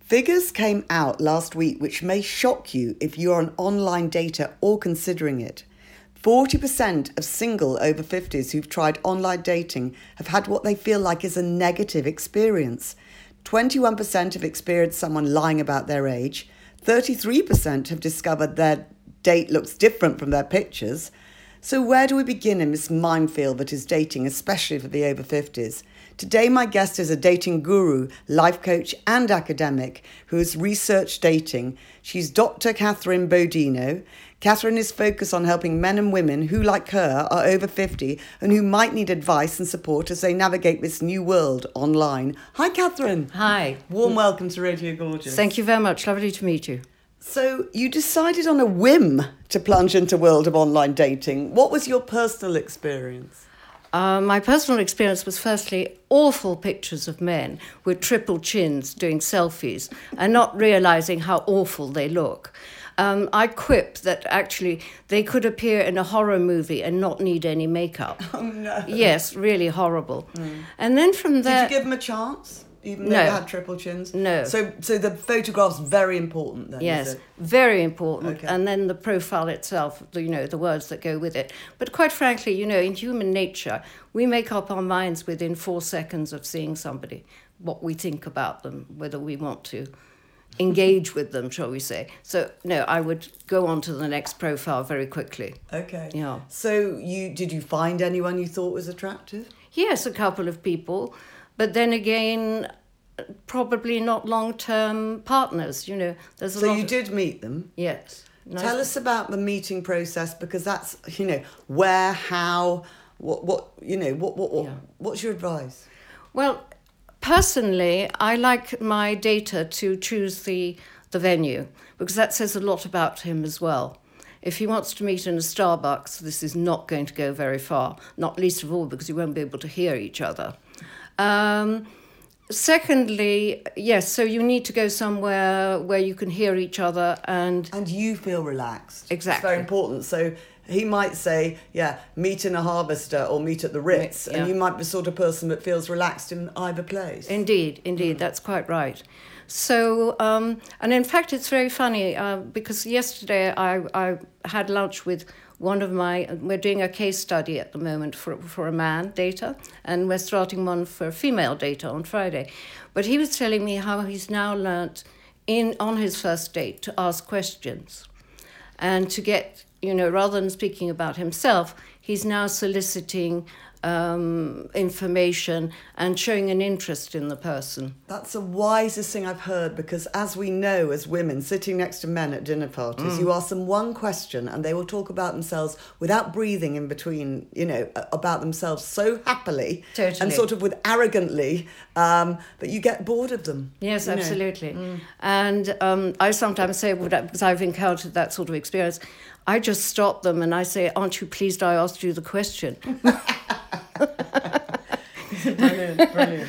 Figures came out last week which may shock you if you're an online dater or considering it. 40% of single over 50s who've tried online dating have had what they feel like is a negative experience. 21% have experienced someone lying about their age. 33% have discovered their date looks different from their pictures. So where do we begin in this minefield that is dating, especially for the over 50s? Today, my guest is a dating guru, life coach and academic who has researched dating. She's Dr. Catherine Bodino. Catherine is focused on helping men and women who, like her, are over 50 and who might need advice and support as they navigate this new world online. Hi, Catherine. Hi. Warm welcome to Radio Gorgeous. Thank you very much. Lovely to meet you. So you decided on a whim to plunge into the world of online dating. What was your personal experience? My personal experience was firstly awful pictures of men with triple chins doing selfies and not realising how awful they look. I quip that actually they could appear in a horror movie and not need any makeup. Oh, no. Yes, really horrible. And then from there... Did you give them a chance? Even though No. they had triple chins? No. So the photograph's very important then, Yes, is it? very important. Okay. And then the profile itself, the words that go with it. But quite frankly, in human nature, we make up our minds within 4 seconds of seeing somebody, what we think about them, whether we want to engage with them, shall we say. So, no, I would go on to the next profile very quickly. Okay. Yeah. So did you find anyone you thought was attractive? Yes, a couple of people. But then again, probably not long-term partners, There's a So lot you of... did meet them? Yes. Nice. Tell us about the meeting process, because that's, where, how, what's your advice? Well, personally, I like my data to choose the venue, because that says a lot about him as well. If he wants to meet in a Starbucks, this is not going to go very far, not least of all because you won't be able to hear each other. Secondly, yes, so you need to go somewhere where you can hear each other and you feel relaxed. Exactly. It's very important. So he might say, meet in a Harvester or meet at the Ritz, and you might be the sort of person that feels relaxed in either place. Indeed, that's quite right. So, and in fact, it's very funny because yesterday I had lunch with we're doing a case study at the moment for a man data, and we're starting one for female data on Friday. But he was telling me how he's now learnt on his first date to ask questions and to get, rather than speaking about himself, he's now soliciting information and showing an interest in the person. That's the wisest thing I've heard, because as we know, as women sitting next to men at dinner parties, you ask them one question and they will talk about themselves without breathing in between, about themselves so happily. Totally. And sort of with arrogantly, that you get bored of them. Yes, absolutely. And I sometimes say, because I've encountered that sort of experience, I just stop them and I say, aren't you pleased I asked you the question? Brilliant.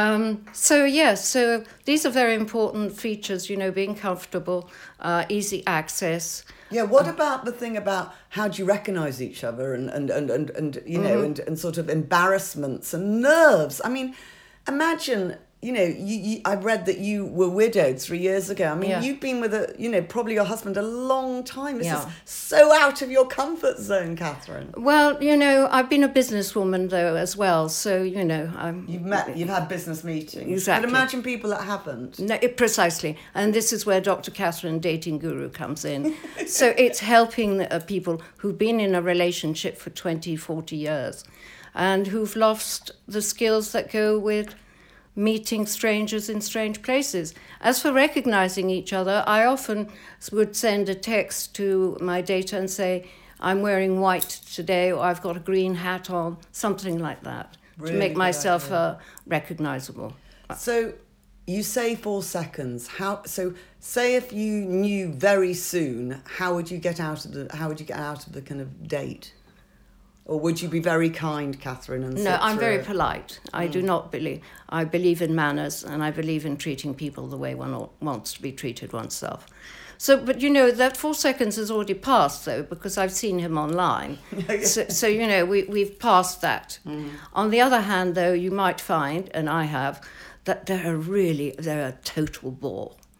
So these are very important features, being comfortable, easy access. Yeah, what about the thing about how do you recognise each other and sort of embarrassments and nerves? I mean, imagine... I read that you were widowed 3 years ago. I mean, you've been with probably your husband a long time. This is so out of your comfort zone, Catherine. Well, I've been a businesswoman though as well, so you've had business meetings. Exactly. But imagine people that haven't. No, precisely, and this is where Dr. Catherine Dating Guru comes in. So it's helping people who've been in a relationship for 20, 40 years, and who've lost the skills that go with meeting strangers in strange places. As for recognizing each other, I often would send a text to my data and say, I'm wearing white today, or I've got a green hat on, something like that, really to make myself recognizable. So you say 4 seconds. So say if you knew very soon, how would you get out of the kind of date? Or would you be very kind, Catherine? No, I'm very polite. I do not believe... I believe in manners, and I believe in treating people the way one wants to be treated oneself. So, but that 4 seconds has already passed, though, because I've seen him online. So we've passed that. On the other hand, though, you might find, and I have, that they're a total bore.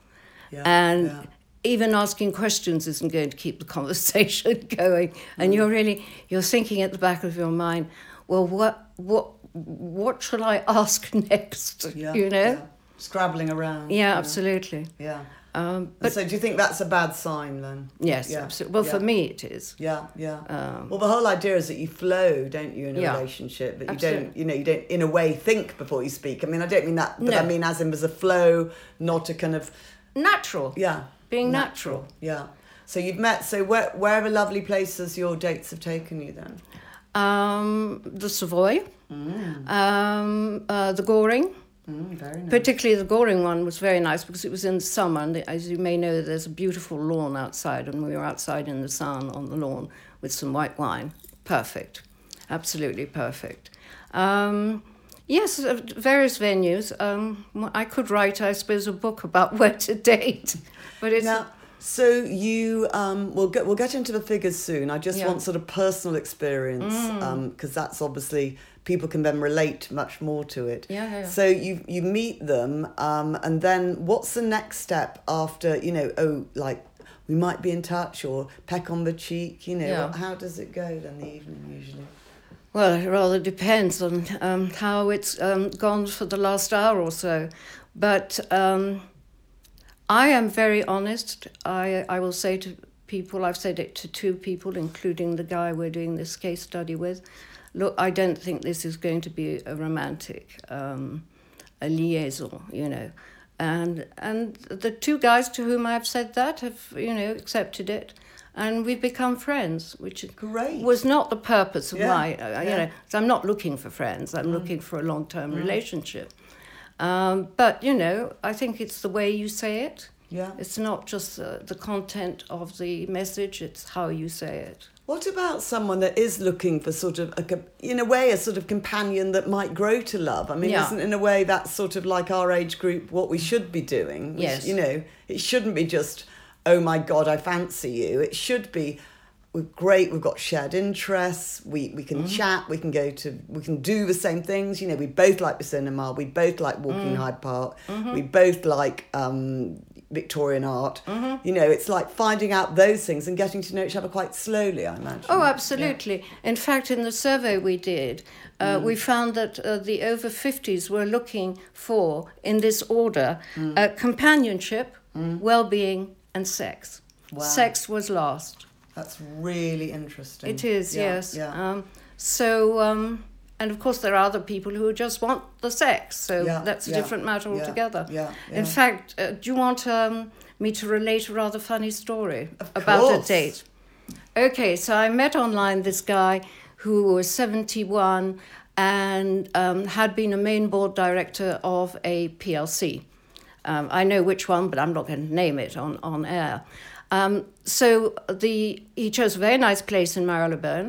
Yeah. And yeah. even asking questions isn't going to keep the conversation going. And you're thinking at the back of your mind, well, what shall I ask next? Yeah, you know? yeah. Scrabbling around. Yeah, you know. absolutely. Yeah. But so do you think that's a bad sign then? yes, Yeah. absolutely. Well, yeah. for me it is. Yeah, yeah. Well, the whole idea is that you flow, don't you, in a Yeah, relationship? That you absolutely. don't, you don't, in a way, think before you speak. I mean, I don't mean that, but No. I mean as in as a flow, not a kind of... Natural. Yeah. Being natural. Yeah. So you've met, so where are lovely places your dates have taken you then? The Savoy, the Goring. Very nice. Particularly the Goring one was very nice because it was in the summer, and as you may know, there's a beautiful lawn outside, and we were outside in the sun on the lawn with some white wine. Perfect. Absolutely perfect. Yes, various venues. I could write, I suppose, a book about where to date, but it's... Now, so you, we'll get into the figures soon. I just Yeah. want sort of personal experience, because that's obviously, people can then relate much more to it. Yeah. So you meet them, and then what's the next step after, we might be in touch, or peck on the cheek, Yeah. how does it go then, the evening usually? Well, it rather depends on how it's gone for the last hour or so. But I am very honest. I will say to people, I've said it to 2 people, including the guy we're doing this case study with, look, I don't think this is going to be a romantic, a liaison, And the 2 guys to whom I've said that have, accepted it. And we've become friends, which Great. was not the purpose of Yeah, my, yeah. so I'm not looking for friends. I'm looking for a long-term relationship. But, I think it's the way you say it. Yeah. It's not just the content of the message, it's how you say it. What about someone that is looking for sort of, a sort of companion that might grow to love? I mean, Yeah. isn't in a way that's sort of like our age group what we should be doing? Yes. It shouldn't be just, oh my God, I fancy you. It should be, we're great, we've got shared interests, we can chat, we can do the same things. We both like the cinema, we both like walking in Hyde Park, we both like Victorian art. It's like finding out those things and getting to know each other quite slowly, I imagine. Oh, absolutely. Yeah. In fact, in the survey we did, we found that the over 50s were looking for, in this order, companionship, well-being, and sex. Wow. Sex was last. That's really interesting. It is, Yeah, yes. Yeah. And of course there are other people who just want the sex, so Yeah, that's a yeah, different matter yeah, altogether. yeah. In fact, do you want me to relate a rather funny story Of about course. a date? Okay, so I met online this guy who was 71 and had been a main board director of a PLC. I know which one, but I'm not going to name it on air. So he chose a very nice place in Marylebone,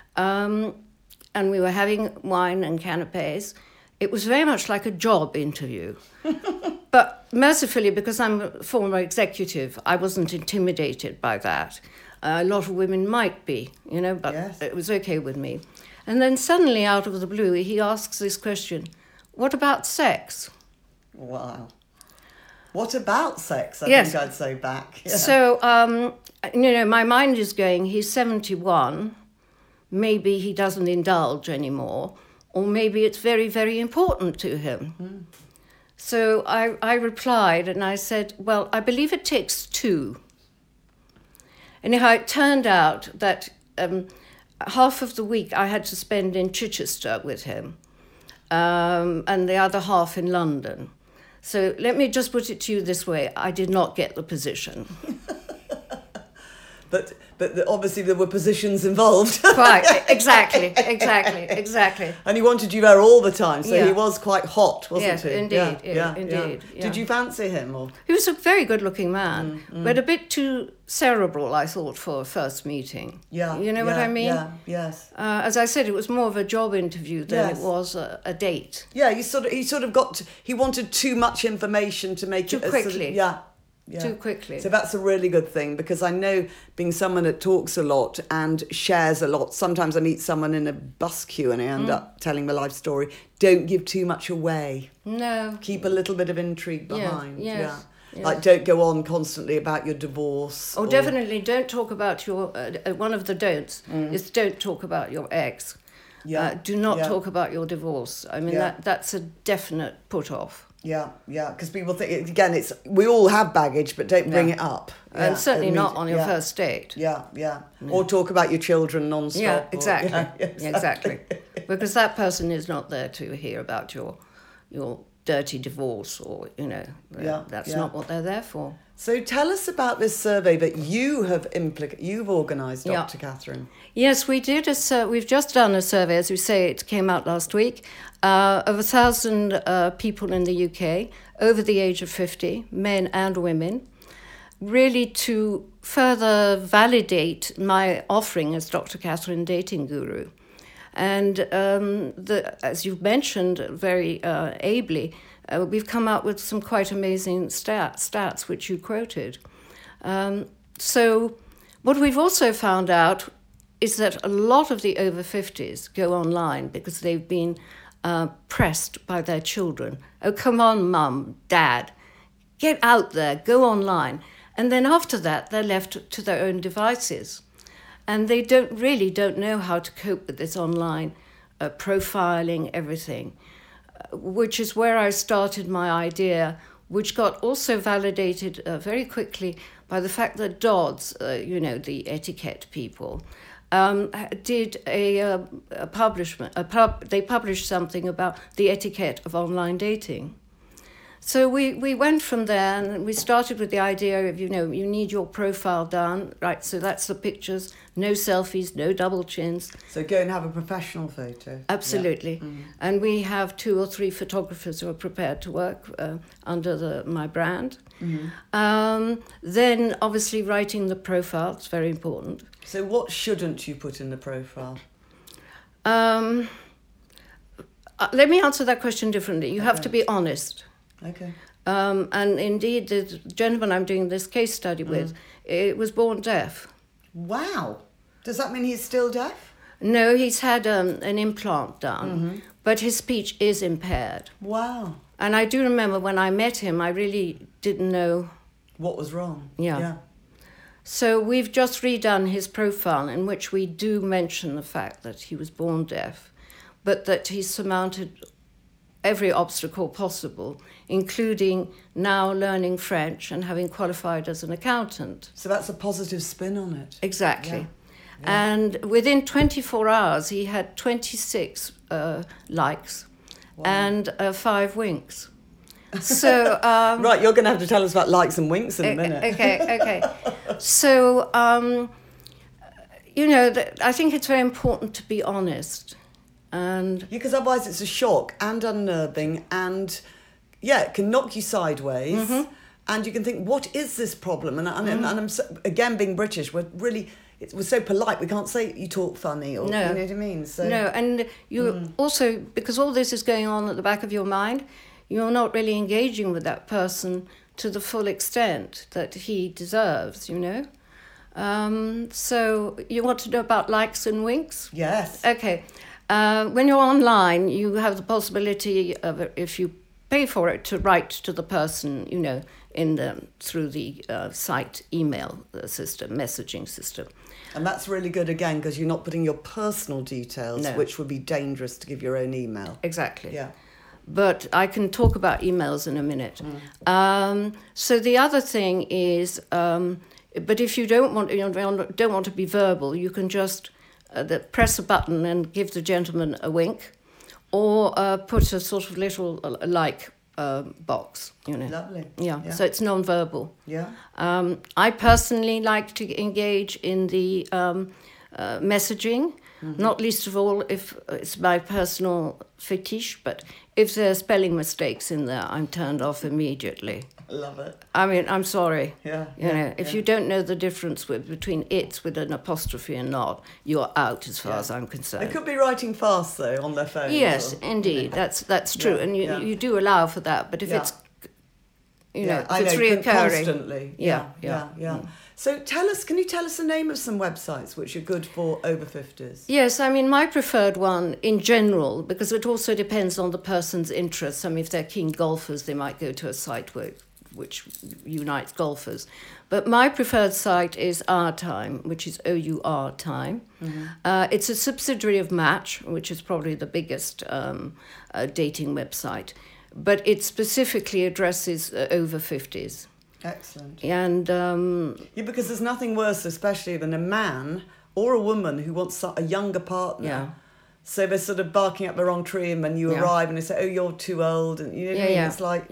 and we were having wine and canapes. It was very much like a job interview. But mercifully, because I'm a former executive, I wasn't intimidated by that. A lot of women might be, but Yes. It was okay with me. And then suddenly, out of the blue, he asks this question, what about sex? Wow. What about sex? I Yes. think I'd say back. Yeah. So, my mind is going, he's 71, maybe he doesn't indulge anymore, or maybe it's very, very important to him. So I replied and I said, well, I believe it takes 2. Anyhow, it turned out that half of the week I had to spend in Chichester with him, and the other half in London. So let me just put it to you this way. I did not get the position. But obviously there were positions involved. Right, exactly. And he wanted you there all the time, so Yeah. he was quite hot, wasn't Yes, he? indeed, Yeah. indeed, yeah. Did you fancy him? Or? He was a very good-looking man, but a bit too cerebral, I thought, for a first meeting. Yeah. You know what I mean? Yeah, yes. As I said, it was more of a job interview than Yes. it was a date. Yeah, he sort of got, he wanted too much information to make Too it a sort of- quickly. yeah. Too quickly. So that's a really good thing, because I know, being someone that talks a lot and shares a lot, sometimes I meet someone in a bus queue and I end up telling my life story. Don't give too much away. No. Keep a little bit of intrigue behind. Yes. Like, don't go on constantly about your divorce. Oh, definitely don't talk about your... one of the don'ts is don't talk about your ex. Yeah. Do not talk about your divorce. I mean, that's a definite put-off. Yeah, because people think, again, we all have baggage, but don't bring it up. And certainly not on your first date. Yeah. Or talk about your children non-stop. Yeah, exactly. Exactly. Because that person is not there to hear about your dirty divorce or, that's not what they're there for. So tell us about this survey that you have you've organised, Dr. Catherine. Yes, we did. We've just done a survey, as we say, it came out last week, of 1,000 people in the UK over the age of 50, men and women, really to further validate my offering as Dr. Catherine Dating Guru. And as you've mentioned very ably, we've come up with some quite amazing stats which you quoted. So what we've also found out is that a lot of the over 50s go online because they've been pressed by their children. Oh, come on, mum, dad, get out there, go online. And then after that, they're left to their own devices. And they don't know how to cope with this online profiling, everything, which is where I started my idea, which got also validated very quickly by the fact that Dodds, the etiquette people, did they published something about the etiquette of online dating. So we went from there and we started with the idea of, you need your profile done, right? So that's the pictures, no selfies, no double chins. So go and have a professional photo. Absolutely. Yeah. Mm-hmm. And we have 2 or 3 photographers who are prepared to work under my brand. Mm-hmm. Then obviously writing the profile, it's very important. So what shouldn't you put in the profile? Let me answer that question differently. You have to be honest. Okay. And indeed, the gentleman I'm doing this case study with, it was born deaf. Wow. Does that mean he's still deaf? No, he's had an implant done, but his speech is impaired. Wow. And I do remember when I met him, I really didn't know what was wrong. Yeah. So we've just redone his profile, in which we do mention the fact that he was born deaf, but that he surmounted every obstacle possible, including now learning French and having qualified as an accountant. So that's a positive spin on it. Exactly. Yeah. And within 24 hours, he had 26 likes and 5 winks. So right, you're going to have to tell us about likes and winks in a minute. Okay. So, I think it's very important to be honest. And because otherwise it's a shock and unnerving and it can knock you sideways and you can think, what is this problem? And I'm again, being British, we're so polite, we can't say you talk funny or you know what I mean. So no, and you also, because all this is going on at the back of your mind, you're not really engaging with that person to the full extent that he deserves, So you want to know about likes and winks? Yes. Okay. When you're online, you have the possibility of, if you pay for it, to write to the person, through the site email system, messaging system. And that's really good, again, because you're not putting your personal details, which would be dangerous to give your own email. Exactly. Yeah. But I can talk about emails in a minute. So the other thing is, but if you don't want to be verbal, you can just press a button and give the gentleman a wink, or put a sort of little like box, Lovely. Yeah, so it's non-verbal. Yeah. I personally like to engage in the messaging, not least of all if it's my personal fetish, but if there are spelling mistakes in there, I'm turned off immediately. I love it. I mean, I'm sorry. If you don't know the difference between it's with an apostrophe and not, you're out as far as I'm concerned. They could be writing fast, though, on their phones. Yes, indeed. That's true. And you do allow for that. But if it's, if it's reoccurring. Constantly. Yeah. So can you tell us the name of some websites which are good for over 50s? Yes, I mean, my preferred one in general, because it also depends on the person's interests. I mean, if they're keen golfers, they might go to a site which unites golfers. But my preferred site is Our Time, which is OUR Time. It's a subsidiary of Match, which is probably the biggest dating website, but it specifically addresses over 50s. Excellent. And yeah, because there's nothing worse, especially than a man or a woman who wants a younger partner. Yeah. So they're sort of barking up the wrong tree, and when you arrive, and they say, "Oh, you're too old," and you know what I mean? It's like,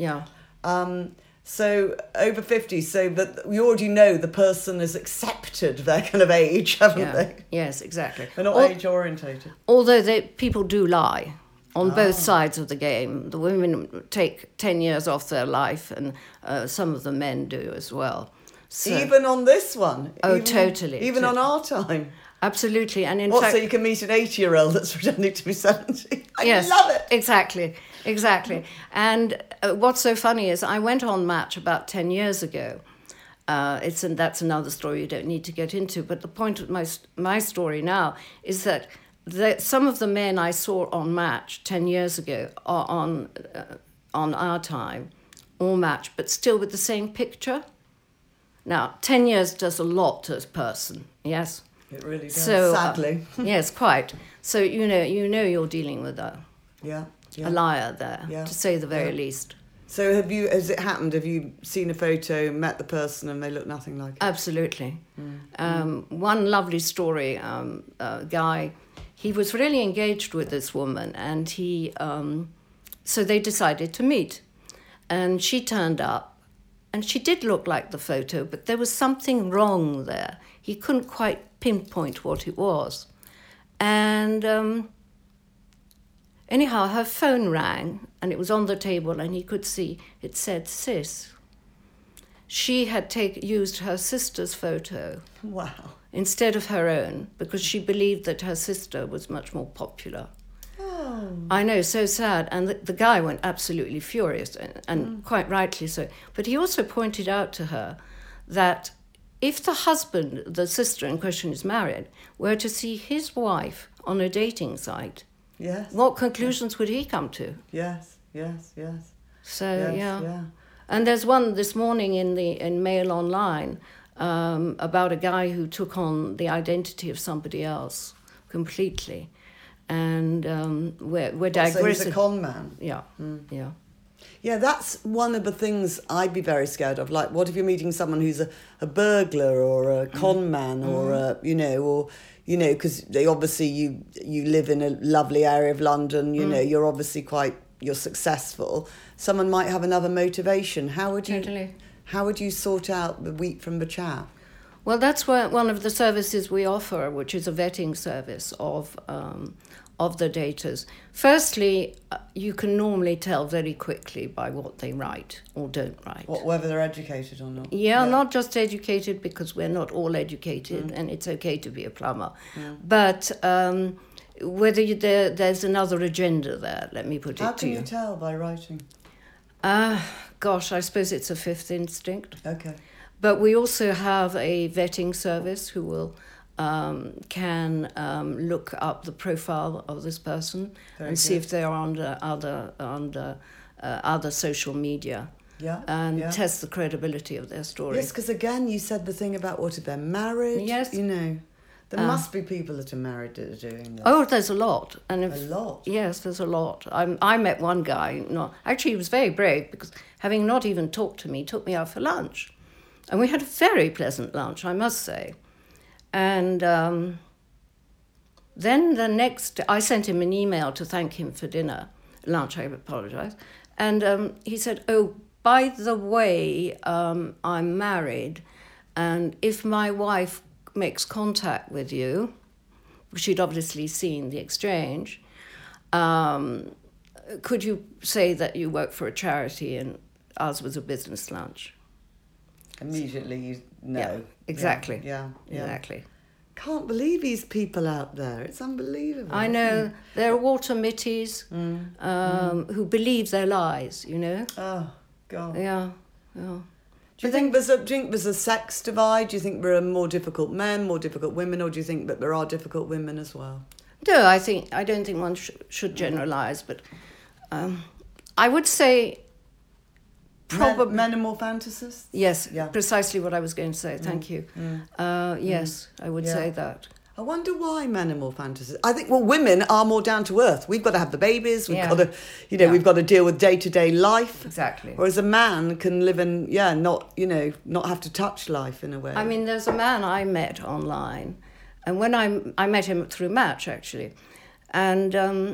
so over 50, so that you already know the person has accepted their kind of age, haven't they? Yes, exactly. They're not age orientated. Although people do lie on both sides of the game. The women take 10 years off their life, and some of the men do as well. So, even on this one? Totally. Even on Our Time? Absolutely. And in fact... so you can meet an 80-year-old that's pretending to be 70? Yes, love it! Exactly. And what's so funny is I went on Match about 10 years ago. That's another story you don't need to get into. But the point of my story now is that some of the men I saw on Match 10 years ago are on Our Time or Match, but still with the same picture. Now, 10 years does a lot to a person, yes? It really does, so, sadly. Yes, quite. So, you know you're dealing with a liar there, to say the very least. So has it happened? Have you seen a photo, met the person, and they look nothing like it? Absolutely. One lovely story, guy, he was really engaged with this woman, and so they decided to meet. And she turned up, and she did look like the photo, but there was something wrong there. He couldn't quite pinpoint what it was. And anyhow, her phone rang, and it was on the table, and he could see it said sis. She had used her sister's photo. Wow. Instead of her own, because she believed that her sister was much more popular. Oh. I know, so sad. And the guy went absolutely furious, and quite rightly so. But he also pointed out to her that if the husband, the sister in question is married, were to see his wife on a dating site, what conclusions would he come to? Yes. So, yeah. And there's one this morning in Mail Online about a guy who took on the identity of somebody else completely. And we're digressing. So he's a con man? Yeah. Yeah, that's one of the things I'd be very scared of. Like, what if you're meeting someone who's a burglar or a con man or because they obviously you live in a lovely area of London, you're obviously you're successful. Someone might have another motivation. How would you sort out the wheat from the chaff? Well, that's one of the services we offer, which is a vetting service of the daters. Firstly, you can normally tell very quickly by what they write or don't write. Whether they're educated or not. Yeah, not just educated, because we're not all educated, and it's okay to be a plumber. But whether there's another agenda there, let me put it to you. How can you tell by writing? Gosh, I suppose it's a fifth instinct. Okay. But we also have a vetting service who will can look up the profile of this person see if they are under other social media. Test the credibility of their story. Yes, because again, you said the thing about what if they're married. Yes. There must be people that are married that are doing this. Oh, there's a lot. A lot? Yes, there's a lot. I met one guy, actually he was very brave, because having not even talked to me, took me out for lunch. And we had a very pleasant lunch, I must say. And then the next, I sent him an email to thank him for lunch, I apologise. And he said, oh, by the way, I'm married, and if my wife makes contact with you, she'd obviously seen the exchange, could you say that you work for a charity and ours was a business lunch? Immediately you know. Yeah, exactly. Yeah. Exactly. Can't believe these people out there. It's unbelievable. I know. There are Walter Mitty's who believe their lies, Oh, God. Yeah. Do you think there's a sex divide? Do you think there are more difficult men, more difficult women, or do you think that there are difficult women as well? No, I don't think one should generalise, but I would say Probably. Men are more fantasists? Yes, Yeah. precisely what I was going to say. Thank you. Yes, I would say that. I wonder why men are more fantasists. I think, well, women are more down to earth. We've got to have the babies. We've got to, we've got to deal with day-to-day life. Exactly. Whereas a man can live in, not have to touch life in a way. I mean, there's a man I met online, and when I met him through Match, actually. And,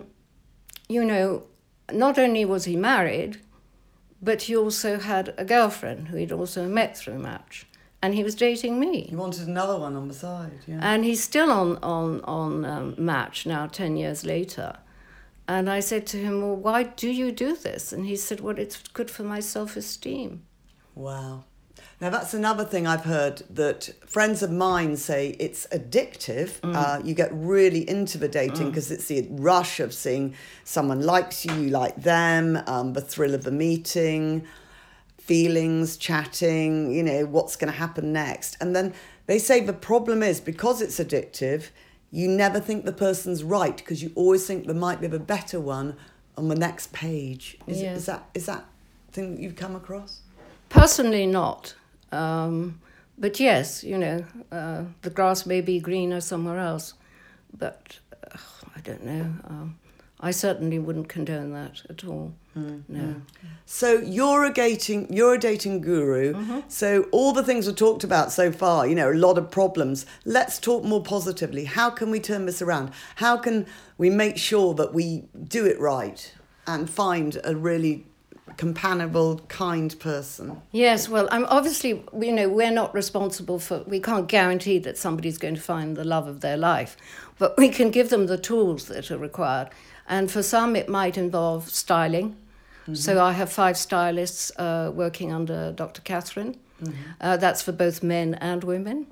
not only was he married, but he also had a girlfriend who he'd also met through Match. And he was dating me. He wanted another one on the side, yeah. And he's still on Match now, 10 years later. And I said to him, well, why do you do this? And he said, well, it's good for my self-esteem. Wow. Now, that's another thing I've heard, that friends of mine say it's addictive. You get really into the dating because it's the rush of seeing someone likes you, you like them, the thrill of the meeting, feelings, chatting, what's going to happen next. And then they say the problem is, because it's addictive, you never think the person's right because you always think there might be a better one on the next page. Is that thing that you've come across? Personally, not. But yes, the grass may be greener somewhere else. But I don't know. I certainly wouldn't condone that at all. No. So you're a dating guru. So all the things we've talked about so far, a lot of problems. Let's talk more positively. How can we turn this around? How can we make sure that we do it right and find a really companionable, kind person? Yes, well, obviously, we're not responsible we can't guarantee that somebody's going to find the love of their life, but we can give them the tools that are required. And for some, it might involve styling. So I have 5 stylists working under Dr. Catherine. That's for both men and women.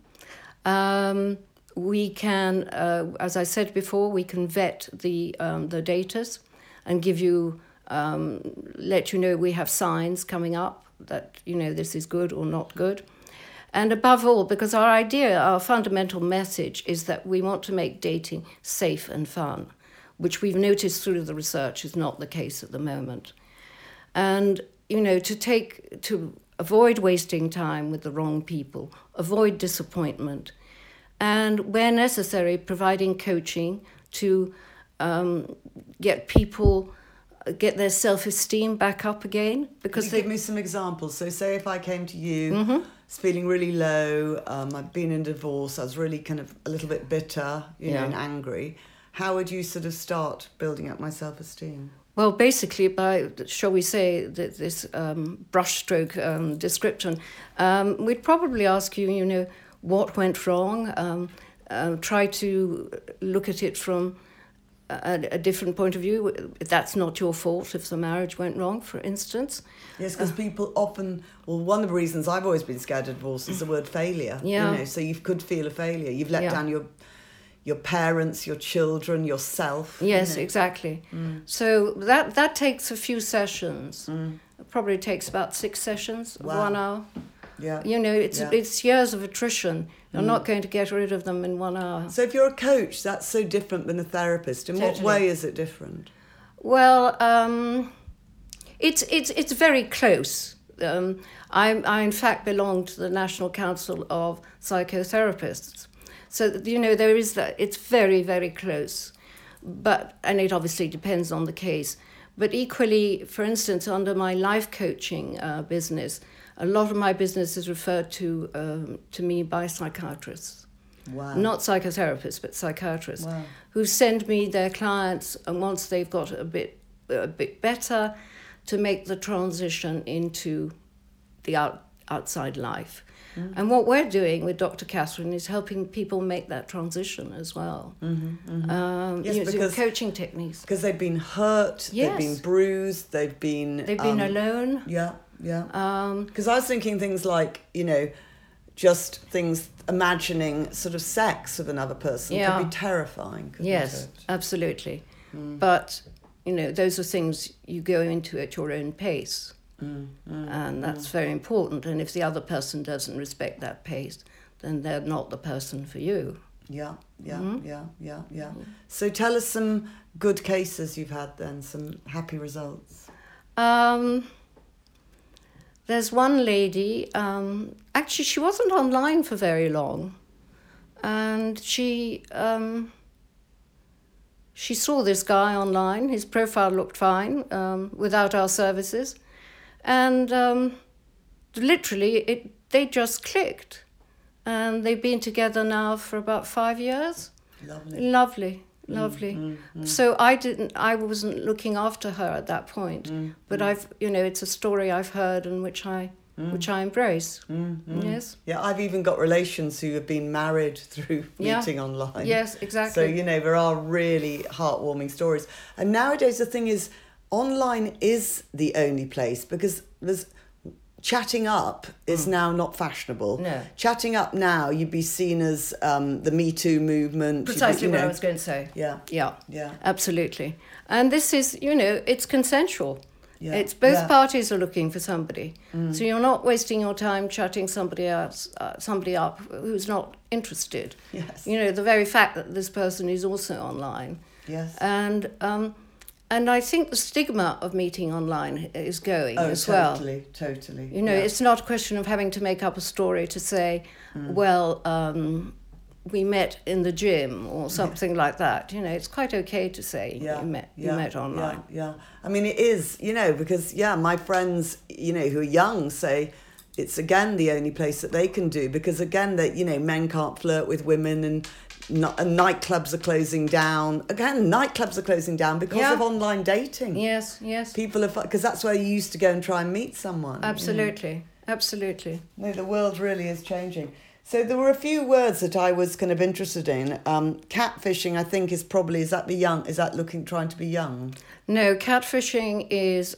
We can, as I said before, we can vet the datas and give you, let you know we have signs coming up that, this is good or not good. And above all, because our fundamental message is that we want to make dating safe and fun, which we've noticed through the research is not the case at the moment. And, to avoid wasting time with the wrong people, avoid disappointment, and where necessary, providing coaching to get their self-esteem back up again. Because give me some examples. So say if I came to you, feeling really low, I've been in divorce, I was really kind of a little bit bitter, and angry. How would you sort of start building up my self-esteem? Well, basically by, shall we say, this brushstroke description, we'd probably ask you, what went wrong. Try to look at it from a different point of view. That's not your fault if the marriage went wrong, for instance. Yes, because people often, one of the reasons I've always been scared of divorce is the word failure. Yeah. So you could feel a failure. You've let down your parents, your children, yourself. Yes, exactly. So that takes a few sessions. It probably takes about 6 sessions of 1 hour. Yeah. It's years of attrition. You're not going to get rid of them in 1 hour. So if you're a coach, that's so different than a therapist. In what way is it different? Well, it's very close. I in fact belong to the National Council of Psychotherapists. So, there is that. It's very, very close. And it obviously depends on the case. But equally, for instance, under my life coaching business, a lot of my business is referred to me by psychiatrists. Wow. Not psychotherapists, but psychiatrists, who send me their clients, and once they've got a bit better, to make the transition into the outside life. And what we're doing with Dr. Catherine is helping people make that transition as well. Using coaching techniques. Because they've been hurt, they've been bruised, they've been alone. Yeah. Because I was thinking things like, just things, imagining sort of sex with another person could be terrifying. Yes, absolutely. But, those are things you go into at your own pace. And that's very important. And if the other person doesn't respect that pace, then they're not the person for you. Yeah. So tell us some good cases you've had then, some happy results. There's one lady, actually she wasn't online for very long, and she saw this guy online. His profile looked fine, without our services, and literally they just clicked, and they've been together now for about 5 years. Lovely. So I wasn't looking after her at that point, but it's a story I've heard and which I embrace. Yes. Yeah, I've even got relations who have been married through meeting online. Yes, exactly. So, there are really heartwarming stories. And nowadays the thing is, online is the only place, because chatting up is now not fashionable. No. Chatting up now, you'd be seen as the Me Too movement. Precisely what I was going to say. Yeah. Yeah. Absolutely. And this is, it's consensual. Yeah. It's both parties are looking for somebody. So you're not wasting your time chatting somebody up who's not interested. Yes. The very fact that this person is also online. Yes. And I think the stigma of meeting online is going as totally, well. Totally. It's not a question of having to make up a story to say, we met in the gym or something like that. You know, it's quite okay to say you met online. Yeah. I mean, it is, because, my friends, who are young say it's, again, the only place that they can do, because, again, that, men can't flirt with women, and nightclubs are closing down. Again, nightclubs are closing down because of online dating. Yes. People have, because that's where you used to go and try and meet someone. Absolutely. No, the world really is changing. So there were a few words that I was kind of interested in. Catfishing, I think, is that trying to be young? No, catfishing is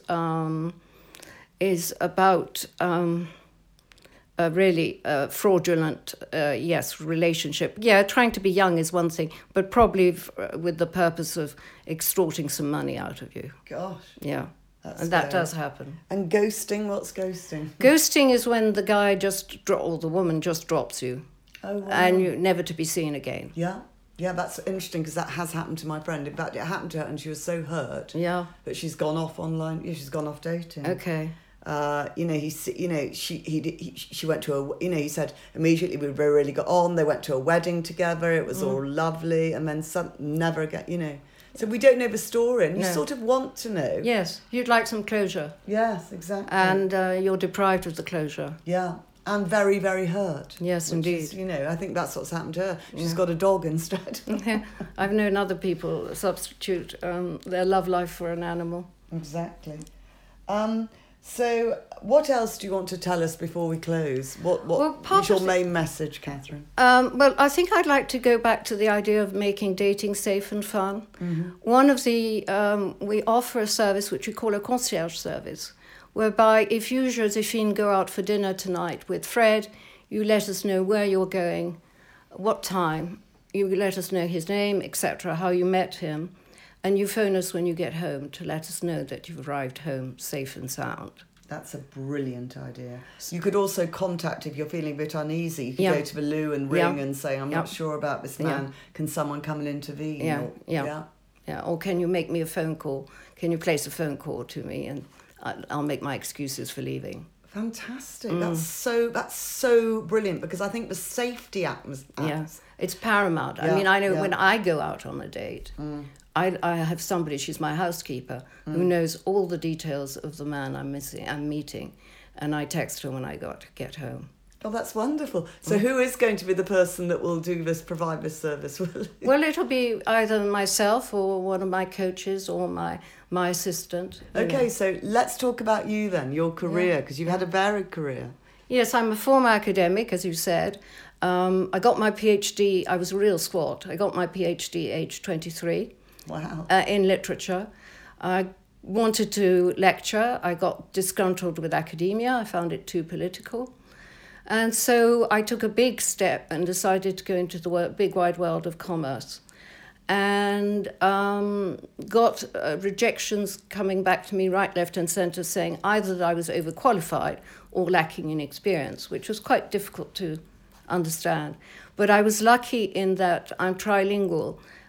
about a really fraudulent, relationship. Yeah, trying to be young is one thing, but probably with the purpose of extorting some money out of you. Gosh. Yeah. That does happen. And ghosting, what's ghosting? Ghosting is when the guy or the woman just drops you. Oh, wow. And you're never to be seen again. Yeah, that's interesting, because that has happened to my friend. In fact, it happened to her, and she was so hurt. Yeah. That she's gone off online. She's gone off dating. Okay. She went to he said immediately we really got on. They went to a wedding together. It was all lovely, and then never again. So we don't know the story, and you sort of want to know. Yes, you'd like some closure. Yes, exactly. And you're deprived of the closure. Yeah, and very, very hurt. Yes, indeed. Is, I think that's what's happened to her. She's got a dog instead. I've known other people substitute their love life for an animal. Exactly. So what else do you want to tell us before we close? What is your main message, Catherine? Well, I think I'd like to go back to the idea of making dating safe and fun. Mm-hmm. One of the, we offer a service which we call a concierge service, whereby if you, Josephine, go out for dinner tonight with Fred, you let us know where you're going, what time, you let us know his name, etc., how you met him, and you phone us when you get home to let us know that you've arrived home safe and sound. That's a brilliant idea. You could also contact, if you're feeling a bit uneasy, you could go to the loo and ring and say, I'm not sure about this man. Yeah. Can someone come and intervene? Yeah. Or can you make me a phone call? Can you place a phone call to me, and I'll make my excuses for leaving. Fantastic. That's so brilliant, because I think the safety atmosphere... Yeah, it's paramount. I mean, I know when I go out on a date... I have somebody, she's my housekeeper, who knows all the details of the man I'm meeting, and I text her when I get home. Oh, that's wonderful. So who is going to be the person that will provide this service? Well, it'll be either myself or one of my coaches or my assistant. Okay, so let's talk about you then, your career, because you've had a varied career. Yes, I'm a former academic, as you said. I got my PhD, I was a real squat. I got my PhD aged 23. Wow. In literature. I wanted to lecture. I got disgruntled with academia. I found it too political. And so I took a big step and decided to go into the big wide world of commerce. And got rejections coming back to me right, left and centre, saying either that I was overqualified or lacking in experience, which was quite difficult to understand. But I was lucky in that I'm trilingual.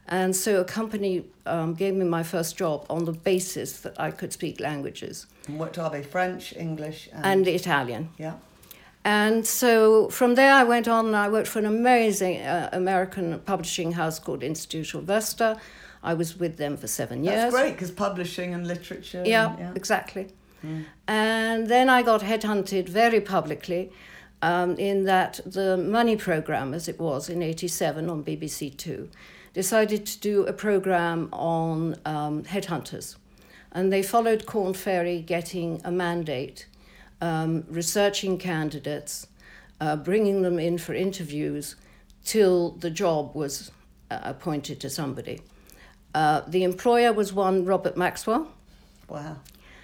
And so a company gave me my first job on the basis that I could speak languages. And what are they? French, English, and Italian. Yeah. And so from there I went on and I worked for an amazing American publishing house called Institutional Vesta. I was with them for 7 years. That's great, because publishing and literature. Yeah, exactly. And then I got headhunted very publicly in that the Money Programme, as it was in 1987 on BBC Two, decided to do a programme on headhunters. And they followed Korn Ferry getting a mandate, researching candidates, bringing them in for interviews till the job was appointed to somebody. The employer was one Robert Maxwell. Wow.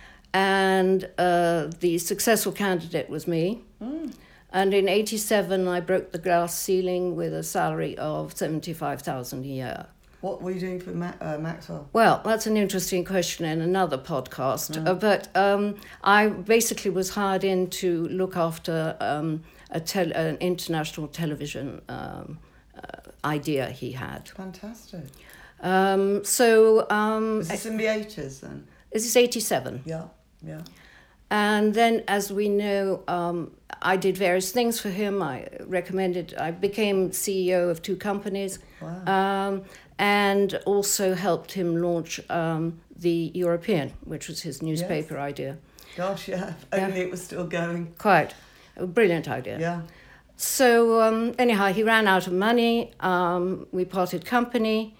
And the successful candidate was me. And in 1987, I broke the glass ceiling with a salary of $75,000 a year. What were you doing for Maxwell? Well, that's an interesting question in another podcast. But I basically was hired in to look after an international television idea he had. Fantastic. Is this in the 80s then? This is 1987. Yeah, yeah. And then, as we know, I did various things for him. I became CEO of 2 companies. Wow. And also helped him launch the European, which was his newspaper idea. Gosh, yeah. If only it was still going. Quite. A brilliant idea. Yeah. So anyhow, he ran out of money. We parted company.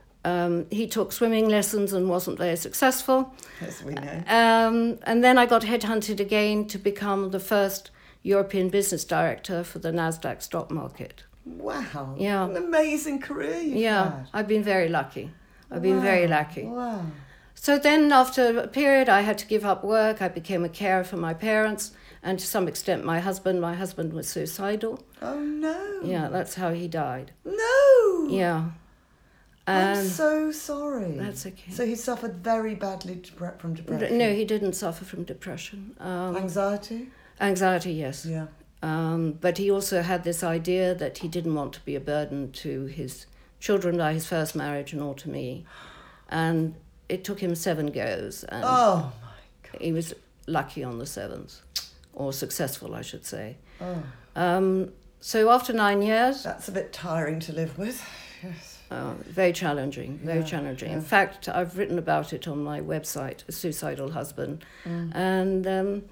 He took swimming lessons and wasn't very successful. Yes, we know. And then I got headhunted again to become the first European business director for the Nasdaq stock market. Wow. Yeah. What an amazing career you've had. I've been very lucky. I've been very lucky. Wow. So then after a period, I had to give up work. I became a carer for my parents and to some extent my husband. My husband was suicidal. Oh, no. Yeah, that's how he died. No. Yeah. I'm so sorry. That's okay. So he suffered very badly from depression? No, he didn't suffer from depression. Anxiety? Anxiety, yes. Yeah. But he also had this idea that he didn't want to be a burden to his children by his first marriage and or to me. And it took him 7 goes. And oh, my God. He was lucky on the 7th, or successful, I should say. Oh. So after 9 years... That's a bit tiring to live with. Yes. Very challenging, very challenging. Yeah. In fact, I've written about it on my website, A Suicidal Husband. And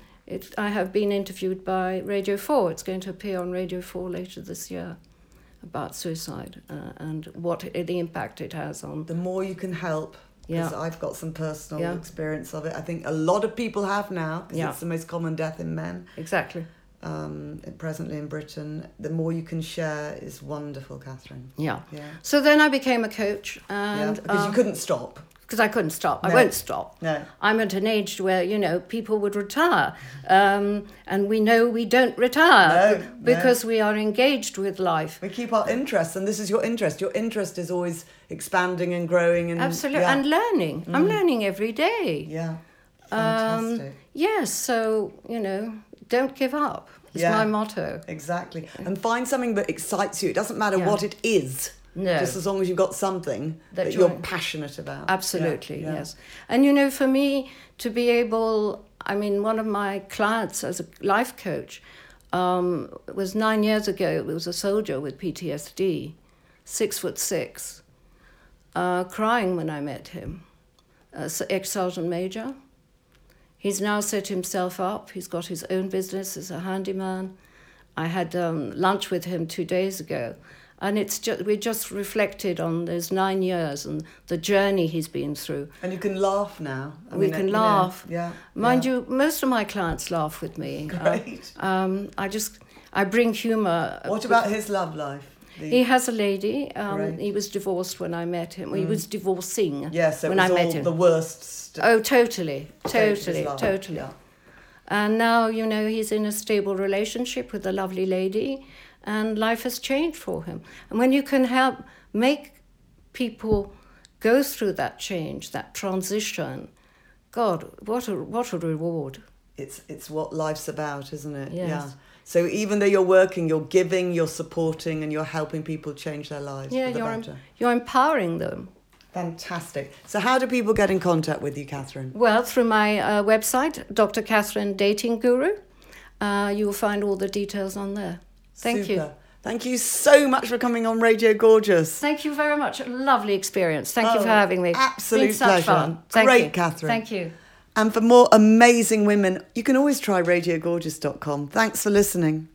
I have been interviewed by Radio 4. It's going to appear on Radio 4 later this year about suicide and what the impact it has on... The more you can help, because I've got some personal experience of it. I think a lot of people have now, because it's the most common death in men. Exactly. Presently in Britain, the more you can share is wonderful, Catherine. Yeah. So then I became a coach, and because you couldn't stop. Because I couldn't stop. No. I won't stop. No. I'm at an age where people would retire, and we know we don't retire because we are engaged with life. We keep our interests, and this is your interest. Your interest is always expanding and growing, and absolutely, and learning. I'm learning every day. Yeah. Fantastic. Yes. So don't give up. It's my motto. Exactly. And find something that excites you. It doesn't matter what it is. No. Just as long as you've got something that you're passionate about. Absolutely, yes. And for me to be able, one of my clients as a life coach was 9 years ago. It was a soldier with PTSD, 6'6", crying when I met him. Ex-Sergeant Major. He's now set himself up. He's got his own business as a handyman. I had lunch with him 2 days ago. And we just reflected on those 9 years and the journey he's been through. And you can laugh now. We can laugh. Yeah. Mind you, most of my clients laugh with me. Great. I bring humour. What about his love life? He has a lady. He was divorced when I met him. He was divorcing when I met him. The worst. Totally. Yeah. And now, he's in a stable relationship with a lovely lady, and life has changed for him. And when you can help make people go through that change, that transition, God, what a reward. It's what life's about, isn't it? Yes. Yeah. So even though you're working, you're giving, you're supporting, and you're helping people change their lives for the better. You're empowering them. Fantastic. So how do people get in contact with you, Catherine? Well, through my website, Dr. Catherine Dating Guru. You will find all the details on there. Thank you. Thank you so much for coming on Radio Gorgeous. Thank you very much. A lovely experience. Thank you for having me. Absolute pleasure. Fun. Great, Catherine. Thank you. And for more amazing women, you can always try radiogorgeous.com. Thanks for listening.